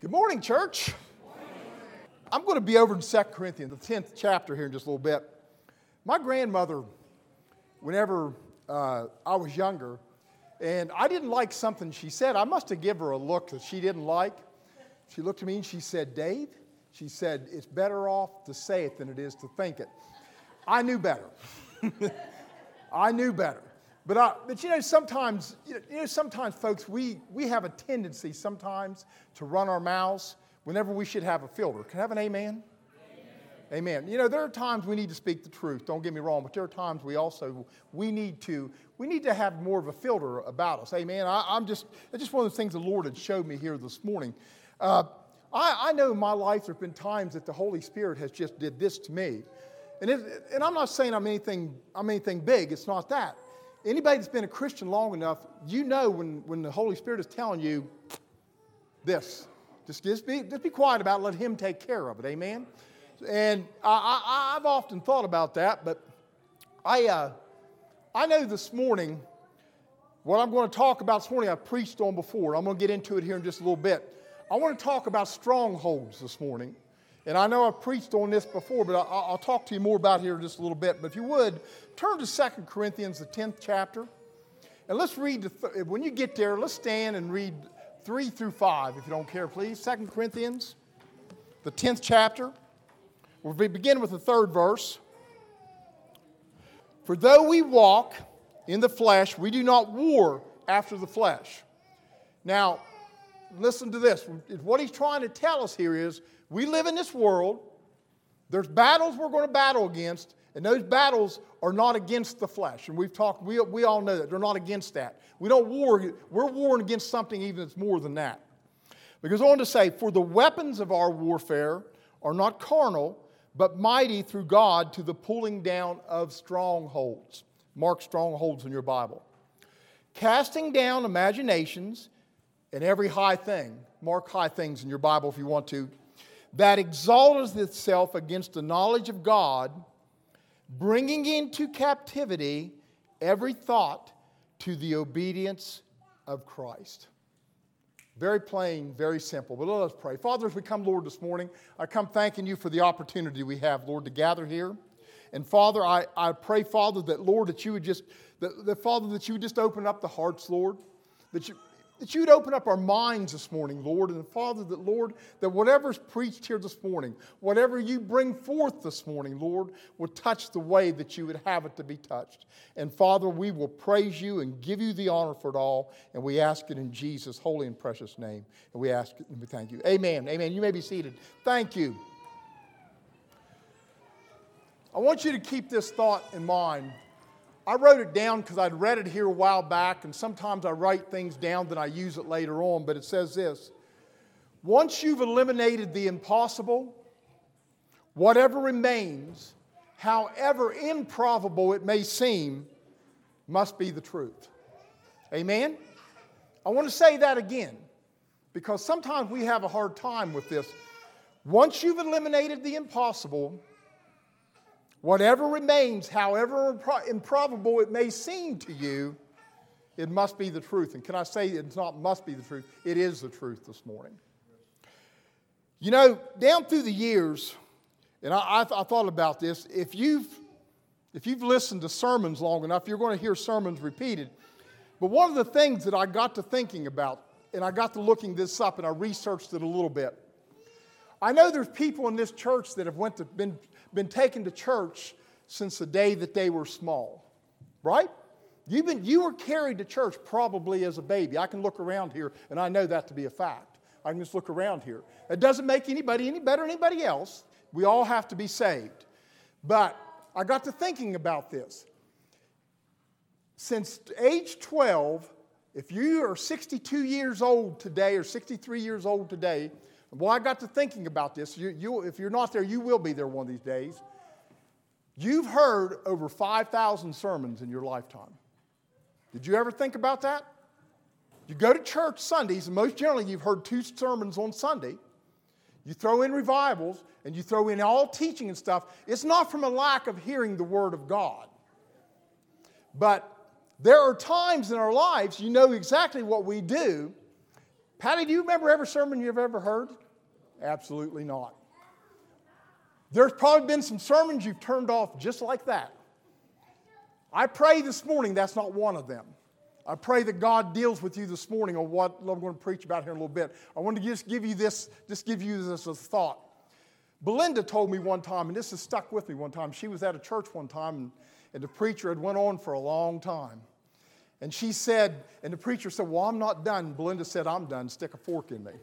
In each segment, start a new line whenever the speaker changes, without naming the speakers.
Good morning, church. I'm going to be over in 2 Corinthians, the 10th chapter here in just a little bit. My grandmother, whenever I was younger, and I didn't like something she said, I must have given her a look that she didn't like. She looked at me and she said, "Dave," she said, "it's better off to say it than it is to think it." I knew better. I knew better. But sometimes, sometimes, folks, we have a tendency sometimes to run our mouths whenever we should have a filter. Can I have an amen? Amen. There are times we need to speak the truth. Don't get me wrong, but there are times we need to have more of a filter about us. Amen. It's just one of the things the Lord had showed me here this morning. I know in my life there have been times that the Holy Spirit has just did this to me, and I'm not saying I'm anything big. It's not that. Anybody that's been a Christian long enough, when the Holy Spirit is telling you this, just be quiet about it, let Him take care of it, amen? And I've often thought about that, but I know this morning, what I'm going to talk about this morning, I've preached on before. I'm going to get into it here in just a little bit. I want to talk about strongholds this morning. And I know I've preached on this before, but I'll talk to you more about it here in just a little bit. But if you would, turn to 2 Corinthians, the 10th chapter. And let's read, when you get there, let's stand and read 3 through 5, if you don't care, please. 2 Corinthians, the 10th chapter. We'll begin with the 3rd verse. "For though we walk in the flesh, we do not war after the flesh." Now, listen to this. What he's trying to tell us here is, we live in this world. There's battles we're going to battle against, and those battles are not against the flesh. And we all know that. They're not against that. We don't war. We're warring against something even that's more than that. It goes on to say, "For the weapons of our warfare are not carnal, but mighty through God to the pulling down of strongholds." Mark strongholds in your Bible. "Casting down imaginations and every high thing." Mark high things in your Bible if you want to. "That exalteth itself against the knowledge of God, bringing into captivity every thought to the obedience of Christ." Very plain, very simple. But let us pray. Father, as we come, Lord, this morning, I come thanking you for the opportunity we have, Lord, to gather here. And Father, I pray, Father, that, Lord, that you would just, Father, that you would just open up the hearts, Lord, that you would open up our minds this morning, Lord. And Father, that whatever's preached here this morning, whatever you bring forth this morning, Lord, will touch the way that you would have it to be touched. And Father, we will praise you and give you the honor for it all. And we ask it in Jesus' holy and precious name. And we ask it and we thank you. Amen. Amen. You may be seated. Thank you. I want you to keep this thought in mind. I wrote it down because I'd read it here a while back, and sometimes I write things down, then I use it later on, but it says this: once you've eliminated the impossible, whatever remains, however improbable it may seem, must be the truth. Amen? I want to say that again, because sometimes we have a hard time with this. Once you've eliminated the impossible, whatever remains, however improbable it may seem to you, it must be the truth. And can I say it's not must be the truth? It is the truth this morning. Down through the years, and I thought about this, if you've listened to sermons long enough, you're going to hear sermons repeated. But one of the things that I got to thinking about, and I got to looking this up, and I researched it a little bit. I know there's people in this church that have been taken to church since the day that they were small, right? You were carried to church probably as a baby. I can look around here, and I know that to be a fact. I can just look around here. It doesn't make anybody any better than anybody else. We all have to be saved. But I got to thinking about this. Since age 12, if you are 62 years old today or 63 years old today, well, I got to thinking about this. If you're not there, you will be there one of these days. You've heard over 5,000 sermons in your lifetime. Did you ever think about that? You go to church Sundays, and most generally you've heard 2 sermons on Sunday. You throw in revivals, and you throw in all teaching and stuff. It's not from a lack of hearing the Word of God. But there are times in our lives, you know exactly what we do, Patty, do you remember every sermon you've ever heard? Absolutely not. There's probably been some sermons you've turned off just like that. I pray this morning that's not one of them. I pray that God deals with you this morning on what I'm going to preach about here in a little bit. I want to just give you this as a thought. Belinda told me one time, and this has stuck with me one time. She was at a church one time, and the preacher had went on for a long time. And she said, and the preacher said, well, I'm not done. Belinda said, I'm done. Stick a fork in me.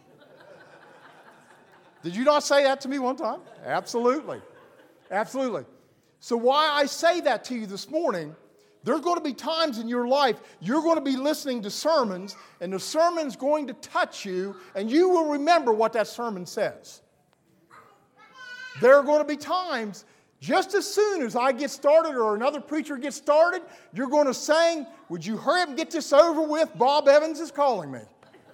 Did you not say that to me one time? Absolutely. Absolutely. So why I say that to you this morning, there's going to be times in your life you're going to be listening to sermons, and the sermon's going to touch you, and you will remember what that sermon says. There are going to be times, just as soon as I get started or another preacher gets started, you're going to sing, would you hurry up and get this over with? Bob Evans is calling me.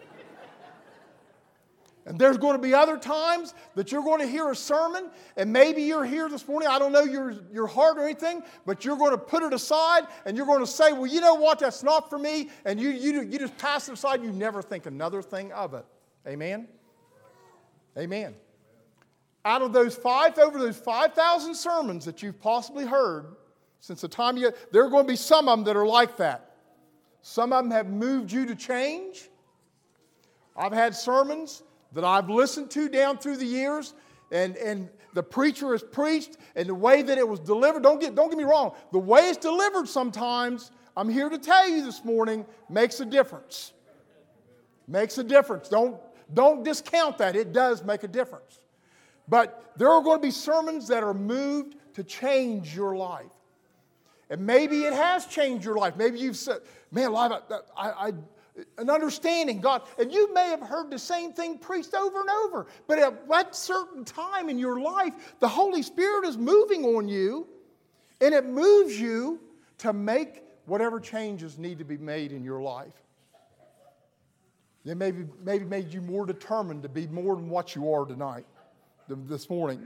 And there's going to be other times that you're going to hear a sermon, and maybe you're here this morning, I don't know your heart or anything, but you're going to put it aside, and you're going to say, well, you know what, that's not for me, and you just pass it aside, you never think another thing of it. Amen? Amen. Over those 5,000 sermons that you've possibly heard, since the time there are going to be some of them that are like that. Some of them have moved you to change. I've had sermons that I've listened to down through the years, and the preacher has preached, and the way that it was delivered, don't get me wrong, the way it's delivered sometimes, I'm here to tell you this morning, makes a difference. Makes a difference. Don't discount that. It does make a difference. But there are going to be sermons that are moved to change your life. And maybe it has changed your life. Maybe you've said, man, an understanding, God. And you may have heard the same thing preached over and over. But at that certain time in your life, the Holy Spirit is moving on you. And it moves you to make whatever changes need to be made in your life. It maybe made you more determined to be more than what you are tonight, this morning.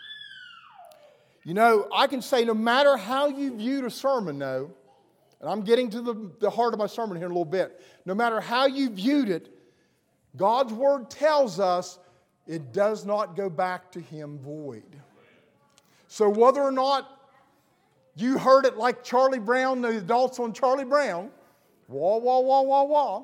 You know, I can say no matter how you viewed a sermon, though, and I'm getting to the heart of my sermon here in a little bit, no matter how you viewed it, God's Word tells us it does not go back to Him void. So whether or not you heard it like Charlie Brown, the adults on Charlie Brown, wah, wah, wah, wah, wah,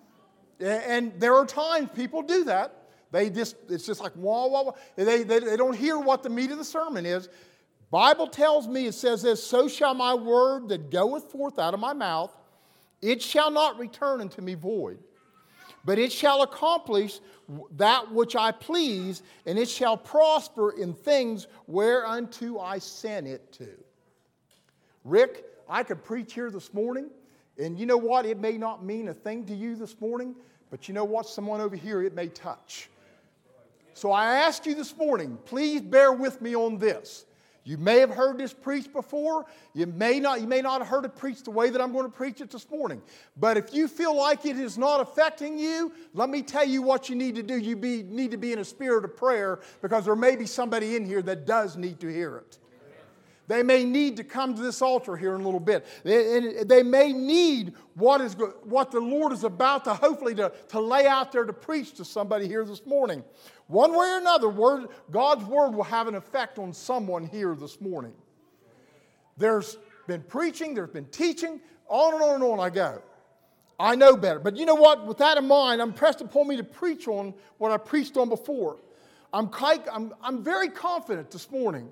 and there are times people do that. It's just like wah, wah, wah. They don't hear what the meat of the sermon is. Bible tells me, it says this, so shall my word that goeth forth out of my mouth, it shall not return unto me void, but it shall accomplish that which I please, and it shall prosper in things whereunto I sent it to. Rick, I could preach here this morning, and you know what? It may not mean a thing to you this morning, but you know what? Someone over here it may touch. So I ask you this morning, please bear with me on this. You may have heard this preached before. You may not have heard it preached the way that I'm going to preach it this morning. But if you feel like it is not affecting you, let me tell you what you need to do. You need to be in a spirit of prayer, because there may be somebody in here that does need to hear it. They may need to come to this altar here in a little bit. They may need what the Lord is about to hopefully to lay out there to preach to somebody here this morning. One way or another, God's Word will have an effect on someone here this morning. There's been preaching, there's been teaching, on and on and on I go. I know better. But you know what? With that in mind, I'm pressed upon me to preach on what I preached on before. I'm very confident this morning.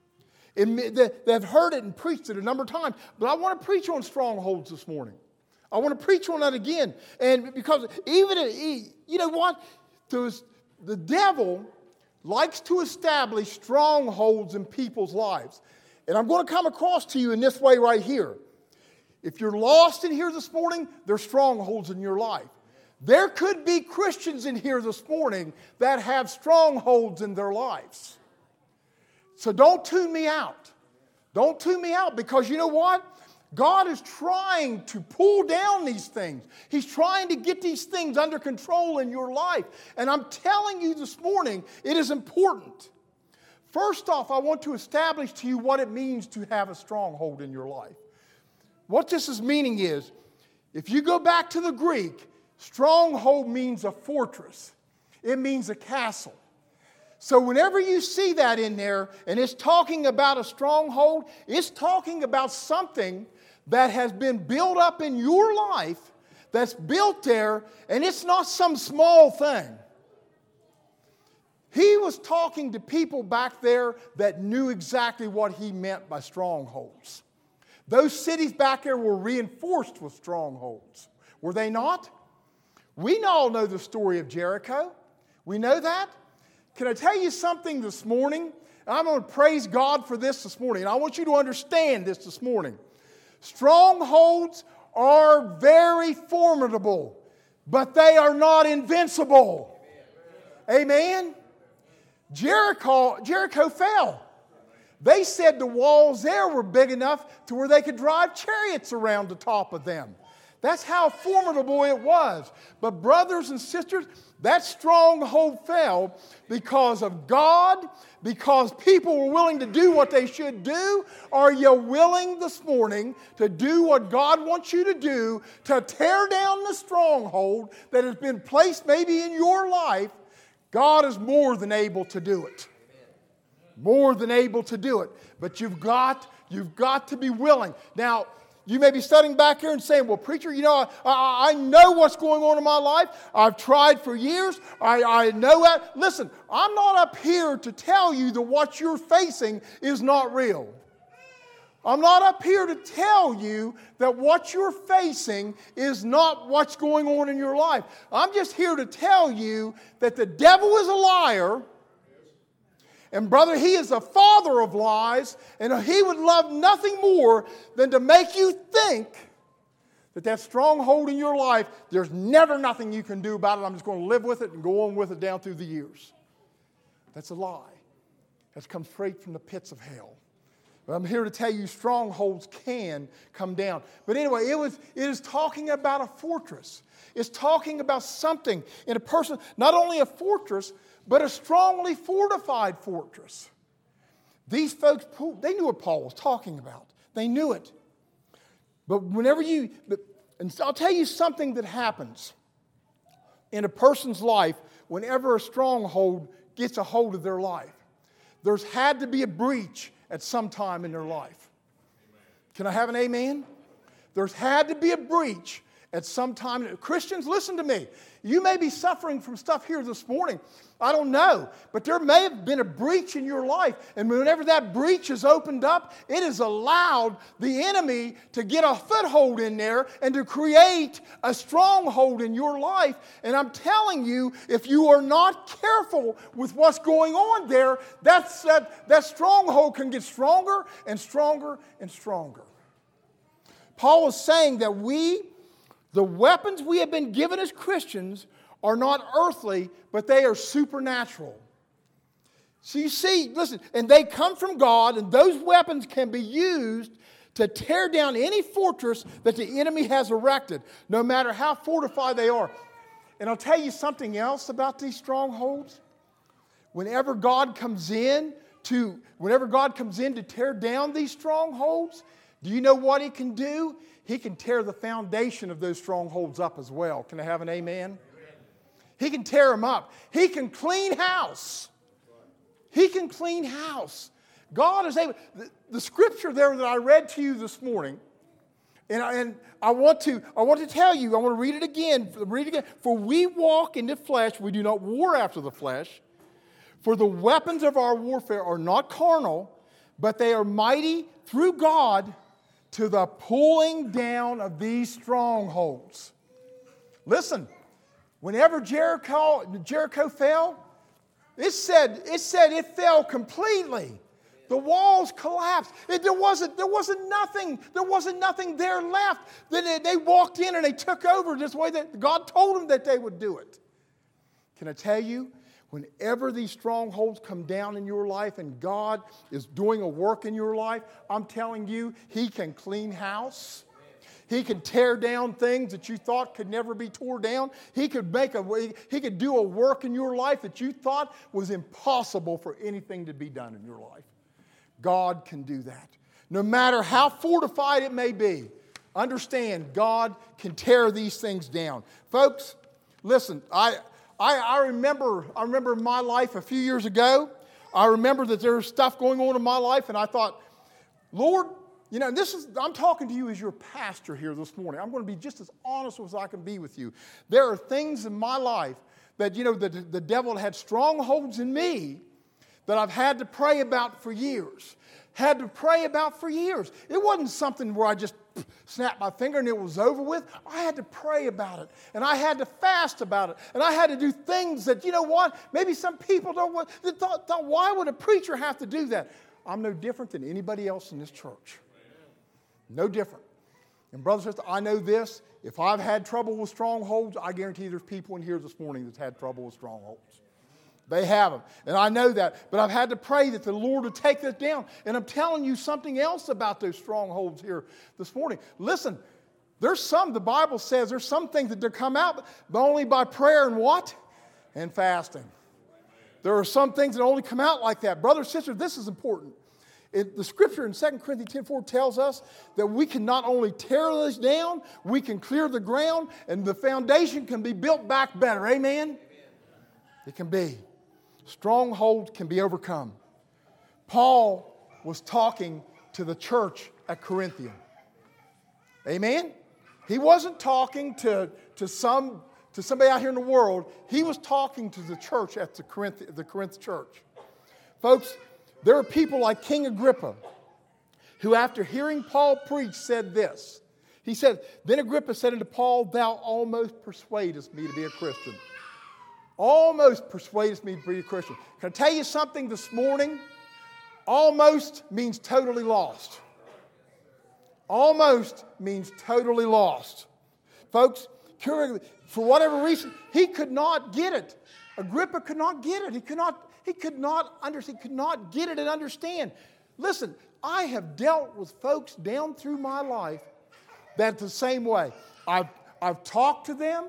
They've heard it and preached it a number of times, but I want to preach on strongholds this morning. I want to preach on that again. And because you know what? The devil likes to establish strongholds in people's lives. And I'm going to come across to you in this way right here. If you're lost in here this morning, there's strongholds in your life. There could be Christians in here this morning that have strongholds in their lives. So don't tune me out. Don't tune me out, because you know what? God is trying to pull down these things. He's trying to get these things under control in your life. And I'm telling you this morning, it is important. First off, I want to establish to you what it means to have a stronghold in your life. What this is meaning is, if you go back to the Greek, Stronghold means a fortress. It means a castle. So whenever you see that in there, and it's talking about a stronghold, it's talking about something that has been built up in your life, that's built there, and it's not some small thing. He was talking to people back there that knew exactly what he meant by strongholds. Those cities back there were reinforced with strongholds. Were they not? We all know the story of Jericho. We know that. Can I tell you something this morning? I'm going to praise God for this morning. And I want you to understand this morning. Strongholds are very formidable, but they are not invincible. Amen? Jericho fell. They said the walls there were big enough to where they could drive chariots around the top of them. That's how formidable it was. But brothers and sisters, that stronghold fell because of God, because people were willing to do what they should do. Are you willing this morning to do what God wants you to do, to tear down the stronghold that has been placed maybe in your life? God is more than able to do it. More than able to do it. But you've got to be willing. Now, you may be sitting back here and saying, well, preacher, I know what's going on in my life. I've tried for years. I know that. Listen, I'm not up here to tell you that what you're facing is not real. I'm not up here to tell you that what you're facing is not what's going on in your life. I'm just here to tell you that the devil is a liar. And brother, he is a father of lies, and he would love nothing more than to make you think that stronghold in your life, there's never nothing you can do about it. I'm just going to live with it and go on with it down through the years. That's a lie. That's come straight from the pits of hell. But I'm here to tell you strongholds can come down. But anyway, it is talking about a fortress. It's talking about something in a person, not only a fortress, but a strongly fortified fortress. These folks, they knew what Paul was talking about. They knew it. But and I'll tell you something that happens in a person's life whenever a stronghold gets a hold of their life. There's had to be a breach at some time in their life. Can I have an amen? There's had to be a breach at some time. Christians, listen to me. You may be suffering from stuff here this morning. I don't know. But there may have been a breach in your life. And whenever that breach is opened up, it has allowed the enemy to get a foothold in there and to create a stronghold in your life. And I'm telling you, if you are not careful with what's going on there, that stronghold can get stronger and stronger and stronger. Paul is saying that the weapons we have been given as Christians are not earthly, but they are supernatural. So you see, listen, and they come from God, and those weapons can be used to tear down any fortress that the enemy has erected, no matter how fortified they are. And I'll tell you something else about these strongholds. Whenever God comes in to tear down these strongholds, do you know what He can do? He can tear the foundation of those strongholds up as well. Can I have an amen? He can tear them up. He can clean house. He can clean house. God is able. The scripture there that I read to you this morning, and I want to tell you, I want to read it again. For we walk in the flesh, we do not war after the flesh. For the weapons of our warfare are not carnal, but they are mighty through God to the pulling down of these strongholds. Listen, whenever Jericho fell, it said it fell completely. The walls collapsed. There wasn't nothing there left. Then they walked in and they took over this way that God told them that they would do it. Can I tell you? Whenever these strongholds come down in your life and God is doing a work in your life, I'm telling you, He can clean house. He can tear down things that you thought could never be torn down. He could do a work in your life that you thought was impossible for anything to be done in your life. God can do that. No matter how fortified it may be. understand God can tear these things down. Folks, listen, I remember my life a few years ago. I remember that there was stuff going on in my life, and I thought, Lord, I'm talking to you as your pastor here this morning. I'm going to be just as honest as I can be with you. There are things in my life that, the devil had strongholds in me that I've had to pray about for years. It wasn't something where I just snapped my finger and it was over with. I had to pray about it, and I had to fast about it, and I had to do things that, maybe some people thought, why would a preacher have to do that? I'm no different than anybody else in this church. No different. And brothers and sisters, I know this. If I've had trouble with strongholds, I guarantee there's people in here this morning that's had trouble with strongholds. They have them. And I know that. But I've had to pray that the Lord would take this down. And I'm telling you something else about those strongholds here this morning. Listen, the Bible says there's some things that come out, but only by prayer and what? And fasting. There are some things that only come out like that. Brothers and sisters, this is important. The scripture in 2 Corinthians 10:4 tells us that we can not only tear this down, we can clear the ground, and the foundation can be built back better. Amen? It can be. Strongholds can be overcome. Paul was talking to the church at Corinthian. Amen? He wasn't talking to somebody out here in the world. He was talking to the church at the Corinth church. Folks, there are people like King Agrippa who, after hearing Paul preach, said this. He said, "Then Agrippa said unto Paul, Thou almost persuadest me to be a Christian." Almost persuadest me to be a Christian. Can I tell you something this morning? Almost means totally lost. Almost means totally lost. Folks, for whatever reason, he could not get it. Agrippa could not get it. He could not get it and understand. Listen, I have dealt with folks down through my life that the same way. I've talked to them.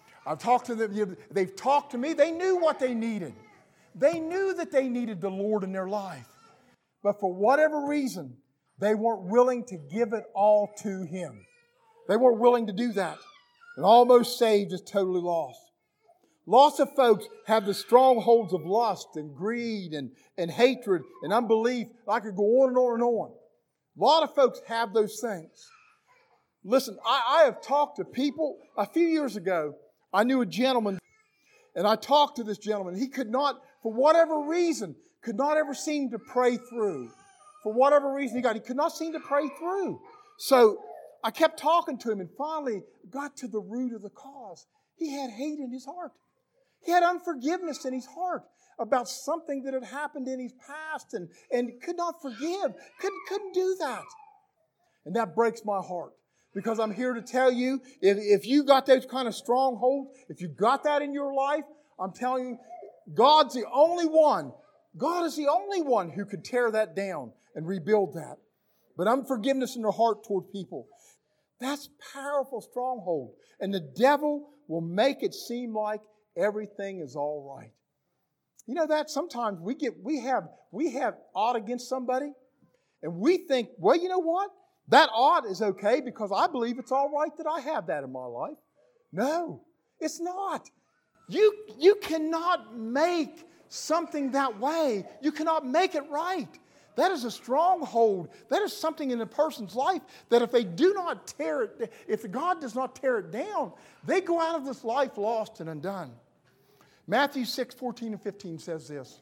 They've talked to me. They knew what they needed. They knew that they needed the Lord in their life. But for whatever reason, they weren't willing to give it all to Him. They weren't willing to do that. And almost saved is totally lost. Lots of folks have the strongholds of lust and greed and hatred and unbelief. I could go on and on and on. A lot of folks have those things. Listen, I have talked to people. A few years ago, I knew a gentleman, and I talked to this gentleman. He could not, for whatever reason, could not ever seem to pray through. For whatever reason he could not seem to pray through. So I kept talking to him and finally got to the root of the cause. He had hate in his heart. He had unforgiveness in his heart about something that had happened in his past and could not forgive. Couldn't do that. And that breaks my heart. Because I'm here to tell you, if you got those kind of strongholds, if you got that in your life, I'm telling you, God's the only one. God is the only one who could tear that down and rebuild that. But unforgiveness in their heart toward people, that's powerful stronghold. And the devil will make it seem like everything is all right. You know that sometimes we have odd against somebody, and we think, well, you know what? That odd is okay because I believe it's all right that I have that in my life. No, it's not. You cannot make something that way. You cannot make it right. That is a stronghold. That is something in a person's life that if they do not tear it, if God does not tear it down, they go out of this life lost and undone. Matthew 6:14 and 15 says this.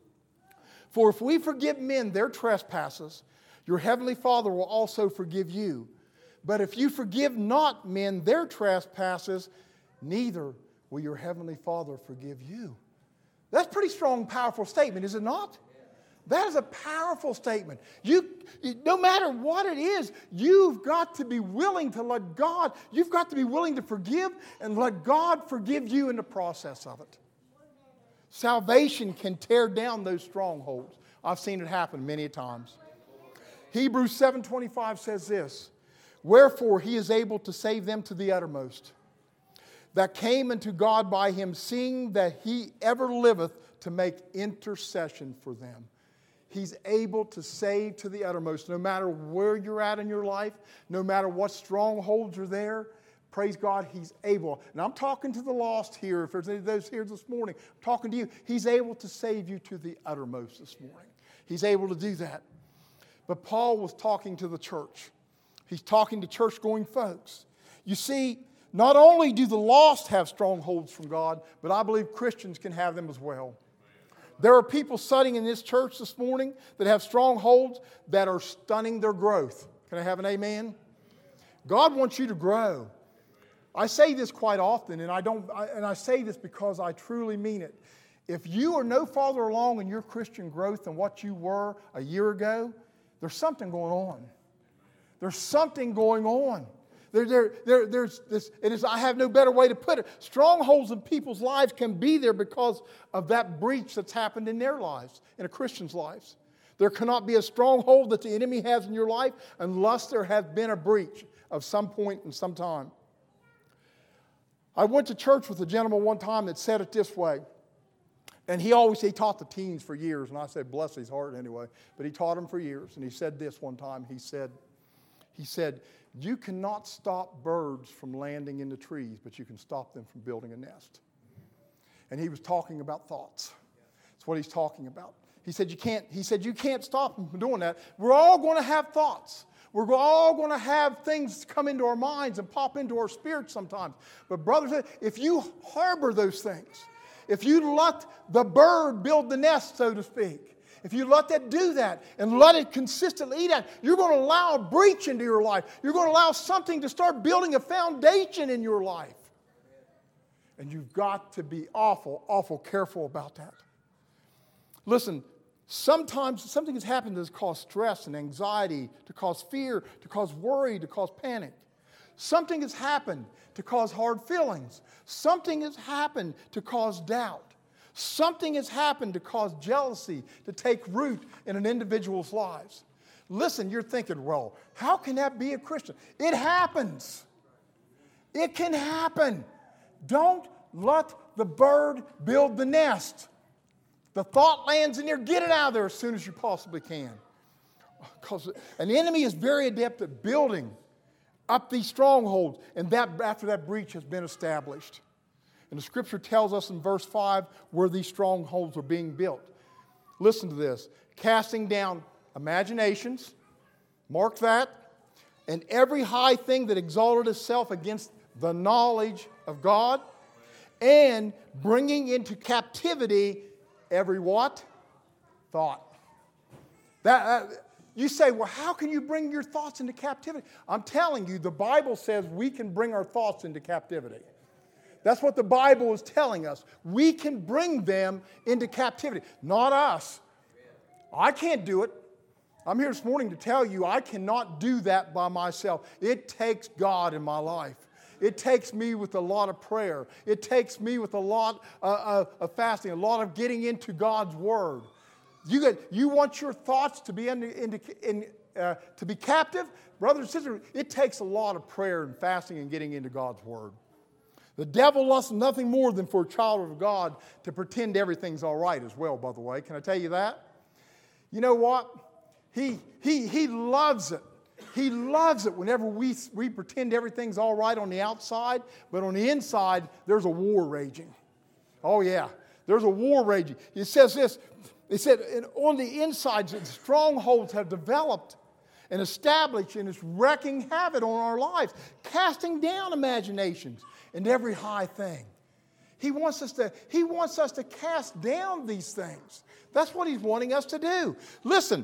For if we forgive men their trespasses, your heavenly Father will also forgive you. But if you forgive not men their trespasses, neither will your heavenly Father forgive you. That's a pretty strong, powerful statement, is it not? That is a powerful statement. No matter what it is, you've got to be willing to let God, you've got to be willing to forgive and let God forgive you in the process of it. Salvation can tear down those strongholds. I've seen it happen many times. Hebrews 7:25 says this, wherefore he is able to save them to the uttermost, that came unto God by him, seeing that he ever liveth to make intercession for them. He's able to save to the uttermost. No matter where you're at in your life, no matter what strongholds are there, praise God, He's able. And I'm talking to the lost here. If there's any of those here this morning, I'm talking to you. He's able to save you to the uttermost this morning. He's able to do that. But Paul was talking to the church. He's talking to church-going folks. You see, not only do the lost have strongholds from God, but I believe Christians can have them as well. There are people sitting in this church this morning that have strongholds that are stunning their growth. Can I have an amen? God wants you to grow. I say this quite often, and I say this because I truly mean it. If you are no farther along in your Christian growth than what you were a year ago, there's something going on. There's something going on. There's this. I have no better way to put it. Strongholds in people's lives can be there because of that breach that's happened in their lives, in a Christian's lives. There cannot be a stronghold that the enemy has in your life unless there has been a breach of some point in some time. I went to church with a gentleman one time that said it this way. And he taught the teens for years. And I said, bless his heart anyway. But he taught them for years. And he said this one time. He said, you cannot stop birds from landing in the trees, but you can stop them from building a nest. And he was talking about thoughts. That's what he's talking about. He said, you can't stop them from doing that. We're all going to have thoughts. We're all going to have things come into our minds and pop into our spirits sometimes. But brothers, if you harbor those things, if you let the bird build the nest, so to speak, if you let that do that and let it consistently eat at, you're going to allow a breach into your life. You're going to allow something to start building a foundation in your life. And you've got to be awful careful about that. Listen, sometimes something has happened that's caused stress and anxiety, to cause fear, to cause worry, to cause panic. Something has happened to cause hard feelings. Something has happened to cause doubt. Something has happened to cause jealousy to take root in an individual's lives. Listen, you're thinking, well, how can that be a Christian? It happens. It can happen. Don't let the bird build the nest. The thought lands in there, get it out of there as soon as you possibly can. Because an enemy is very adept at building up these strongholds, and that after that breach has been established. And the scripture tells us in verse 5 where these strongholds are being built. Listen to this. Casting down imaginations, mark that, and every high thing that exalted itself against the knowledge of God, and bringing into captivity every what? Thought. You say, well, how can you bring your thoughts into captivity? I'm telling you, the Bible says we can bring our thoughts into captivity. That's what the Bible is telling us. We can bring them into captivity. Not us. I can't do it. I'm here this morning to tell you I cannot do that by myself. It takes God in my life. It takes me with a lot of prayer. It takes me with a lot of fasting, a lot of getting into God's Word. You want your thoughts to be to be captive? Brothers and sisters, it takes a lot of prayer and fasting and getting into God's Word. The devil wants nothing more than for a child of God to pretend everything's all right as well, by the way. Can I tell you that? You know what? He loves it. He loves it whenever we pretend everything's all right on the outside, but on the inside, there's a war raging. Oh, yeah. There's a war raging. It says this. It said, on the inside, strongholds have developed and established, and it's wreaking havoc on our lives, casting down imaginations and every high thing. He wants us to cast down these things. That's what he's wanting us to do. Listen,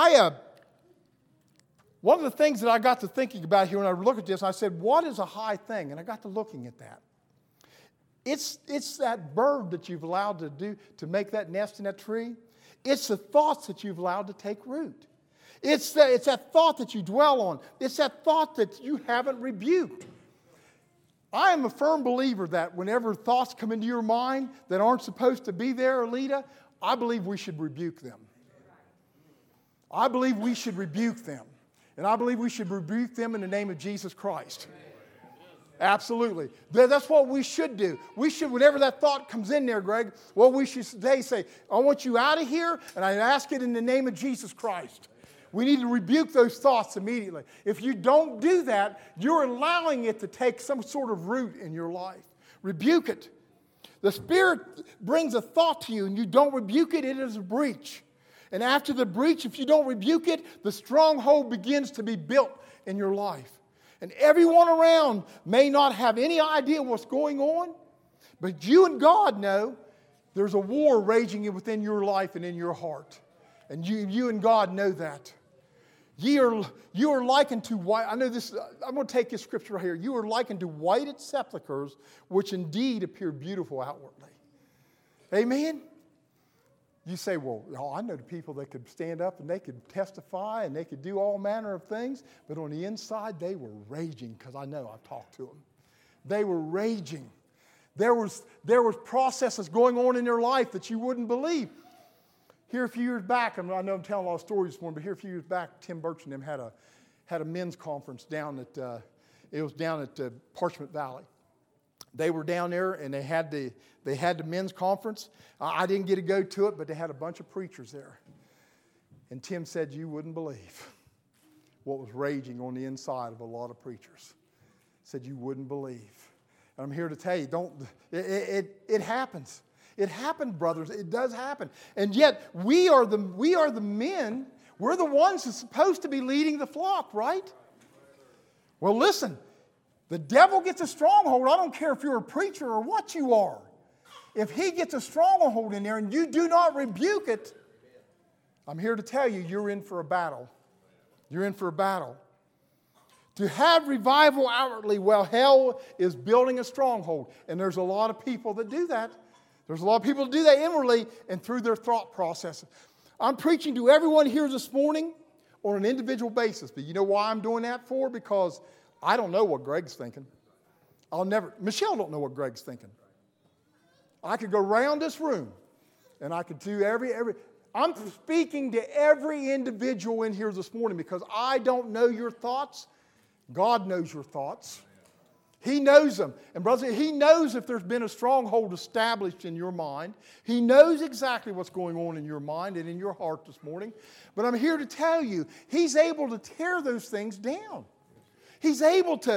one of the things that I got to thinking about here when I look at this, I said, what is a high thing? And I got to looking at that. It's that bird that you've allowed to make that nest in that tree. It's the thoughts that you've allowed to take root. It's that thought that you dwell on. It's that thought that you haven't rebuked. I am a firm believer that whenever thoughts come into your mind that aren't supposed to be there, Alita, I believe we should rebuke them. I believe we should rebuke them. And I believe we should rebuke them in the name of Jesus Christ. Absolutely. That's what we should do. We should, whenever that thought comes in there, Greg, what we should say, I want you out of here, and I ask it in the name of Jesus Christ. We need to rebuke those thoughts immediately. If you don't do that, you're allowing it to take some sort of root in your life. Rebuke it. The Spirit brings a thought to you, and you don't rebuke it, it is a breach. And after the breach, if you don't rebuke it, the stronghold begins to be built in your life. And everyone around may not have any idea what's going on, but you and God know there's a war raging within your life and in your heart. And you and God know that. You are likened to white. I know this. I'm going to take this scripture right here. You are likened to whited sepulchres, which indeed appear beautiful outwardly. Amen? You say, well, I know the people that could stand up and they could testify and they could do all manner of things, but on the inside they were raging, because I know I've talked to them. They were raging. There was processes going on in their life that you wouldn't believe. Here a few years back, I know I'm telling a lot of stories this morning, but here a few years back, Tim Birch and them had a men's conference down at Parchment Valley. They were down there and they had the men's conference. I didn't get to go to it, but they had a bunch of preachers there. And Tim said, you wouldn't believe what was raging on the inside of a lot of preachers. Said you wouldn't believe. And I'm here to tell you, it happens. It happened, brothers. It does happen. And yet we are the men. We're the ones who's supposed to be leading the flock, right? Well, listen. The devil gets a stronghold. I don't care if you're a preacher or what you are. If he gets a stronghold in there and you do not rebuke it, I'm here to tell you, you're in for a battle. You're in for a battle. To have revival outwardly, well, hell is building a stronghold. And there's a lot of people that do that. There's a lot of people that do that inwardly and through their thought process. I'm preaching to everyone here this morning on an individual basis. But you know why I'm doing that for? Because I don't know what Greg's thinking. Michelle don't know what Greg's thinking. I could go around this room and I could do I'm speaking to every individual in here this morning because I don't know your thoughts. God knows your thoughts. He knows them. And brothers, He knows if there's been a stronghold established in your mind. He knows exactly what's going on in your mind and in your heart this morning. But I'm here to tell you, He's able to tear those things down. He's able to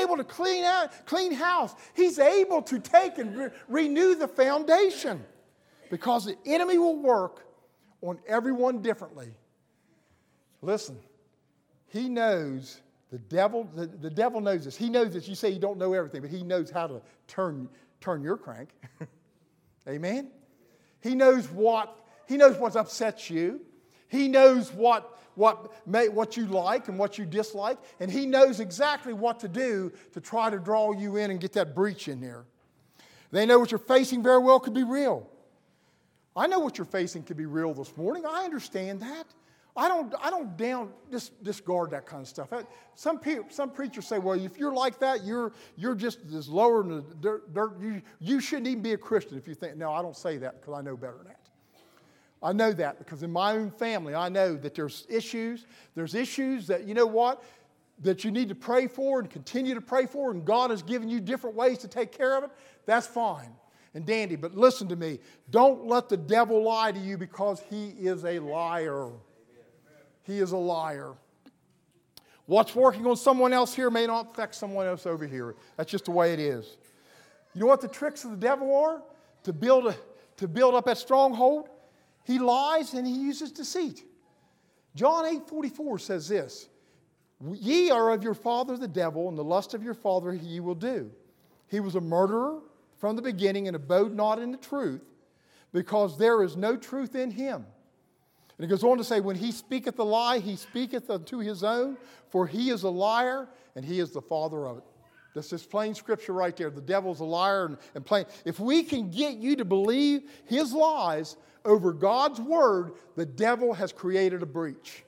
clean house. He's able to take and renew the foundation because the enemy will work on everyone differently. Listen, he knows, the devil knows this. He knows that you say you don't know everything, but he knows how to turn your crank. Amen? He knows what upsets you. He knows what you like and what you dislike, and He knows exactly what to do to try to draw you in and get that breach in there. They know what you're facing very well could be real. I know what you're facing could be real this morning. I understand that. I don't discard that kind of stuff. Some preachers say, well, if you're like that, you're just as lower in the dirt. You shouldn't even be a Christian if you think. No, I don't say that because I know better than that. I know that because in my own family, I know that there's issues. There's issues that, you know what, that you need to pray for and continue to pray for, and God has given you different ways to take care of it. That's fine and dandy. But listen to me. Don't let the devil lie to you because he is a liar. He is a liar. What's working on someone else here may not affect someone else over here. That's just the way it is. You know what the tricks of the devil are? To build up that stronghold? He lies and he uses deceit. John 8:44 says this, ye are of your father the devil, and the lust of your father ye will do. He was a murderer from the beginning and abode not in the truth, because there is no truth in him. And it goes on to say, when he speaketh a lie, he speaketh unto his own, for he is a liar, and he is the father of it. That's just plain scripture right there. The devil's a liar and plain. If we can get you to believe his lies over God's word, the devil has created a breach.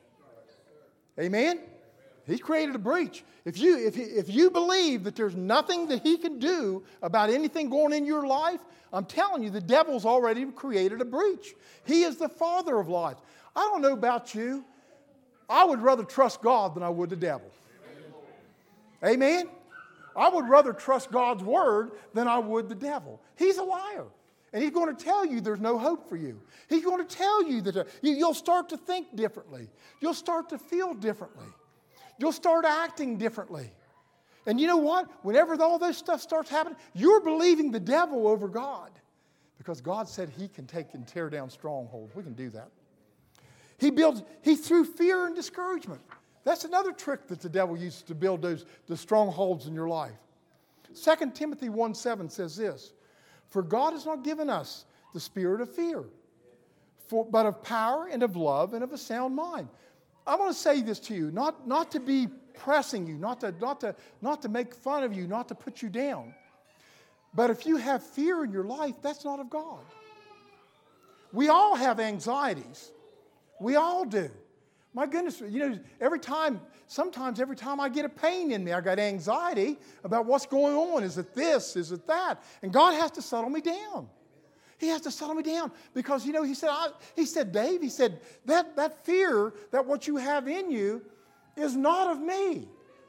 Amen? He's created a breach. If you believe that there's nothing that he can do about anything going in your life, I'm telling you, the devil's already created a breach. He is the father of lies. I don't know about you. I would rather trust God than I would the devil. Amen? I would rather trust God's word than I would the devil. He's a liar. And he's going to tell you there's no hope for you. He's going to tell you that you'll start to think differently. You'll start to feel differently. You'll start acting differently. And you know what? Whenever all this stuff starts happening, you're believing the devil over God. Because God said he can take and tear down strongholds. We can do that. He threw fear and discouragement. That's another trick that the devil uses to build the strongholds in your life. 2 Timothy 1:7 says this, "For God has not given us the spirit of fear, but of power and of love and of a sound mind." I want to say this to you, not to be pressing you, not to make fun of you, not to put you down. But if you have fear in your life, that's not of God. We all have anxieties. We all do. My goodness, sometimes every time I get a pain in me, I got anxiety about what's going on. Is it this? Is it that? And God has to settle me down. He has to settle me down because, he said, Dave, he said, that fear, that what you have in you is not of me.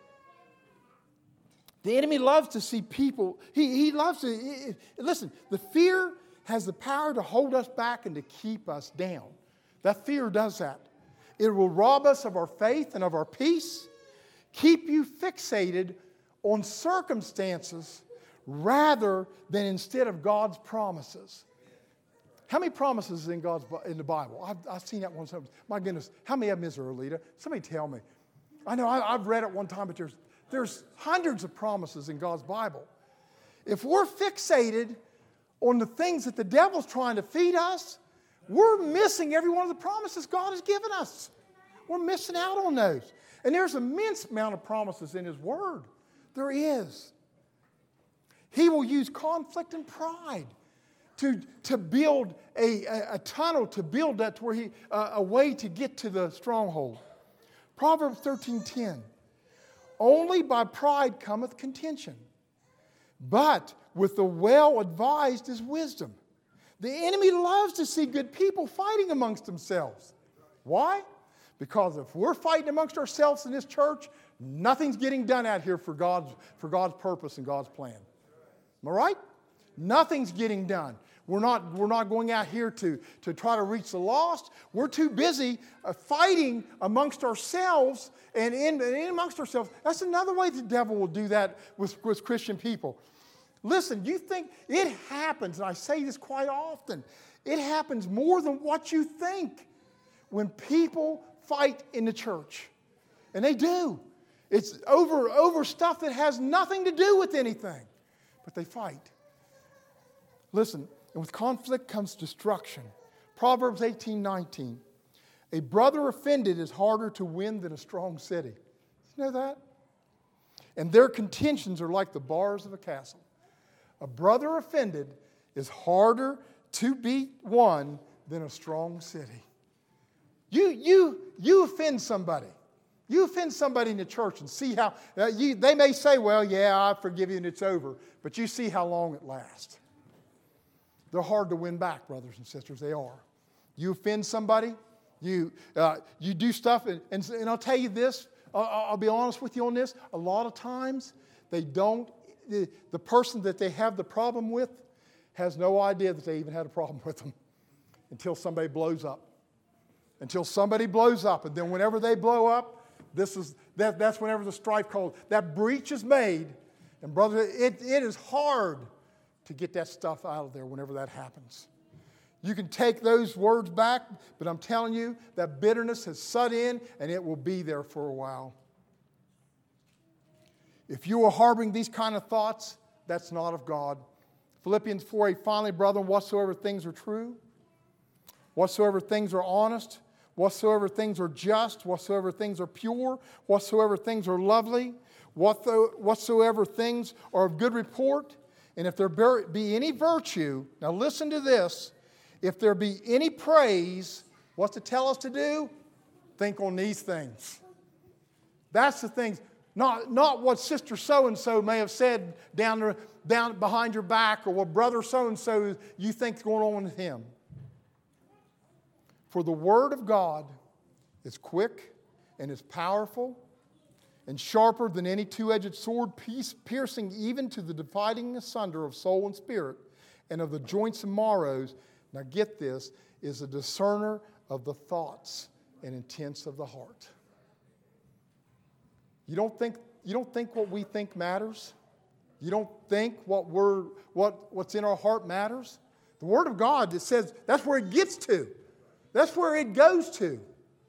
The enemy loves to see people, he loves to, listen, the fear has the power to hold us back and to keep us down. That fear does that. It will rob us of our faith and of our peace, keep you fixated on circumstances rather than instead of God's promises. How many promises in the Bible? I've seen that one time. My goodness, how many of them is there, Alita? Somebody tell me. I know I've read it one time, but there's hundreds of promises in God's Bible. If we're fixated on the things that the devil's trying to feed us, we're missing every one of the promises God has given us. We're missing out on those. And there's an immense amount of promises in His Word. There is. He will use conflict and pride to build a tunnel, to build that to where a way to get to the stronghold. Proverbs 13:10. "Only by pride cometh contention, but with the well-advised is wisdom." The enemy loves to see good people fighting amongst themselves. Why? Because if we're fighting amongst ourselves in this church, nothing's getting done out here for God's purpose and God's plan. Am I right? Nothing's getting done. We're not going out here to try to reach the lost. We're too busy fighting amongst ourselves and in amongst ourselves. That's another way the devil will do that with Christian people. Listen, you think it happens, and I say this quite often, it happens more than what you think when people fight in the church. And they do. It's over stuff that has nothing to do with anything. But they fight. Listen, and with conflict comes destruction. Proverbs 18:19. "A brother offended is harder to win than a strong city." You know that? "And their contentions are like the bars of a castle." A brother offended is harder to be won than a strong city. You offend somebody. You offend somebody in the church and see how, they may say, "Well, yeah, I forgive you and it's over." But you see how long it lasts. They're hard to win back, brothers and sisters. They are. You offend somebody, you do stuff, and I'll tell you this, I'll be honest with you on this, a lot of times the person that they have the problem with has no idea that they even had a problem with them until somebody blows up. Until somebody blows up, and then whenever they blow up, that's whenever the strife calls. That breach is made, and brother, it is hard to get that stuff out of there whenever that happens. You can take those words back, but I'm telling you, that bitterness has set in, and it will be there for a while. If you are harboring these kind of thoughts, that's not of God. Philippians 4:8, "Finally, brethren, whatsoever things are true, whatsoever things are honest, whatsoever things are just, whatsoever things are pure, whatsoever things are lovely, whatsoever things are of good report, and if there be any virtue," now listen to this, "if there be any praise," what's it tell us to do? Think on these things. That's the things. Not what sister so-and-so may have said down behind your back, or what brother so-and-so you think's going on with him. "For the word of God is quick and is powerful and sharper than any two-edged sword, piercing even to the dividing asunder of soul and spirit, and of the joints and marrows. Now get this, is a discerner of the thoughts and intents of the heart. You don't think what we think matters? You don't think what's in our heart matters? The Word of God, it says that's where it gets to. That's where it goes to.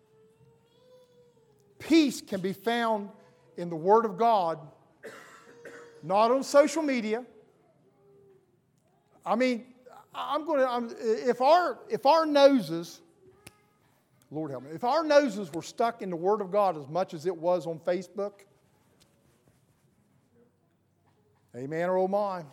Peace can be found in the Word of God, not on social media. I mean, if our noses, Lord help me, if our noses were stuck in the Word of God as much as it was on Facebook, amen or oh my,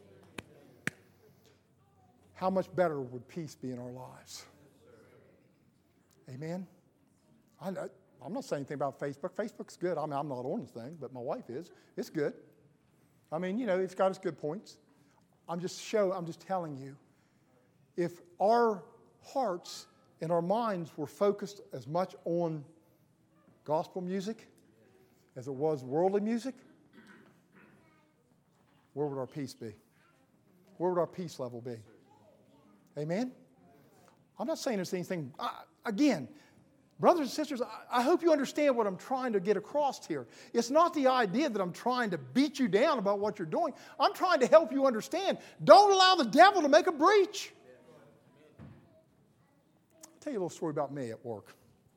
how much better would peace be in our lives? Amen? I'm not saying anything about Facebook. Facebook's good. I mean, I'm not on the thing, but my wife is. It's good. I mean, it's got its good points. I'm just telling you, if our hearts and our minds were focused as much on gospel music as it was worldly music, where would our peace be? Where would our peace level be? Amen? I'm not saying there's anything, again, brothers and sisters, I hope you understand what I'm trying to get across here. It's not the idea that I'm trying to beat you down about what you're doing. I'm trying to help you understand. Don't allow the devil to make a breach. I'll tell you a little story about me at work.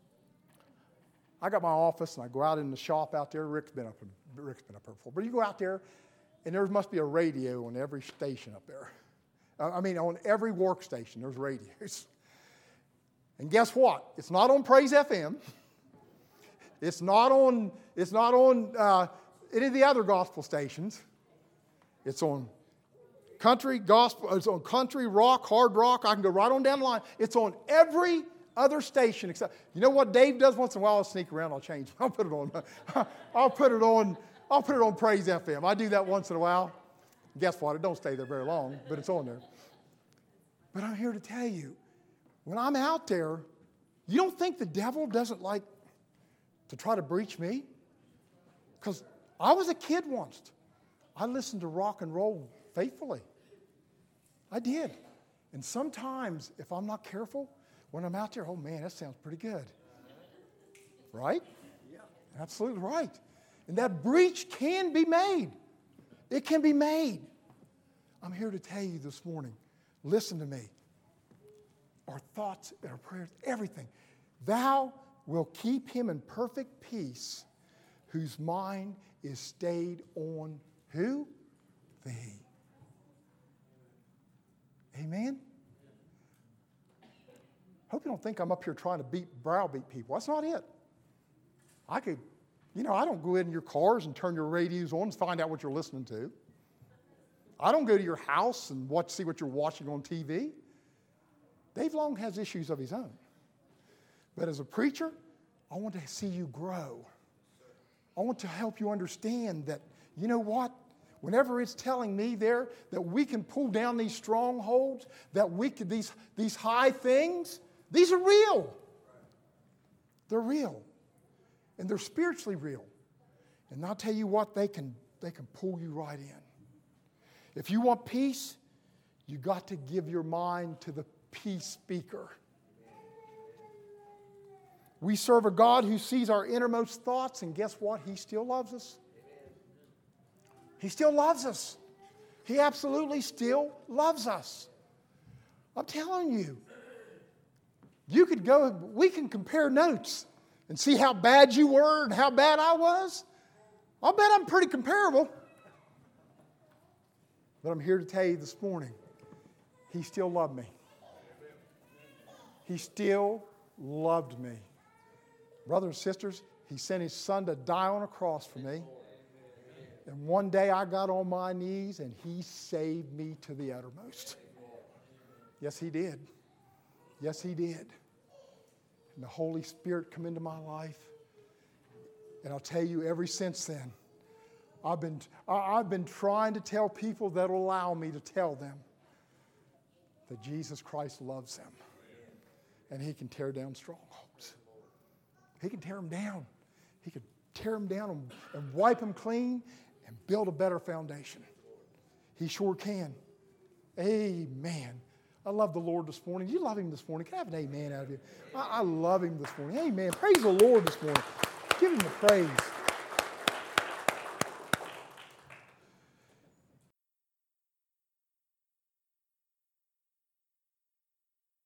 I got my office and I go out in the shop out there. Rick's been up there before. But you go out there and there must be a radio on every station up there. On every workstation there's radios. And guess what? It's not on Praise FM. It's not on any of the other gospel stations. It's on country, gospel, it's on country, rock, hard rock. I can go right on down the line. It's on every other station except, you know what Dave does once in a while? I'll sneak around, I'll change. I'll put it on Praise FM. I do that once in a while. Guess what? It don't stay there very long, but it's on there. But I'm here to tell you, when I'm out there, you don't think the devil doesn't like to try to breach me? Because I was a kid once. I listened to rock and roll faithfully. I did. And sometimes, if I'm not careful, when I'm out there, oh man, that sounds pretty good. Right? Yeah. Absolutely right. And that breach can be made. It can be made. I'm here to tell you this morning, listen to me. Our thoughts and our prayers, everything. Thou wilt keep him in perfect peace, whose mind is stayed on who? Thee. Amen? Hope you don't think I'm up here trying to browbeat people. That's not it. I don't go in your cars and turn your radios on and find out what you're listening to. I don't go to your house and see what you're watching on TV. Dave Long has issues of his own. But as a preacher, I want to see you grow. I want to help you understand that, you know what? Whenever it's telling me there that we can pull down these strongholds, that we could, these high things, these are real. They're real. And they're spiritually real. And I'll tell you what, they can pull you right in. If you want peace, you got to give your mind to the peace speaker. We serve a God who sees our innermost thoughts, and guess what? He still loves us. He still loves us. He absolutely still loves us. I'm telling you. We can compare notes and see how bad you were and how bad I was. I'll bet I'm pretty comparable. But I'm here to tell you this morning, he still loved me. He still loved me. Brothers and sisters, he sent his son to die on a cross for me. And one day I got on my knees and he saved me to the uttermost. Yes, he did. Yes, he did. And the Holy Spirit come into my life. And I'll tell you, ever since then, I've been trying to tell people that will allow me to tell them that Jesus Christ loves them. And he can tear down strongholds. He can tear them down. He can tear them down and wipe them clean and build a better foundation. He sure can. Amen. I love the Lord this morning. You love Him this morning. Can I have an amen out of you? I love Him this morning. Amen. Praise the Lord this morning. Give Him the praise.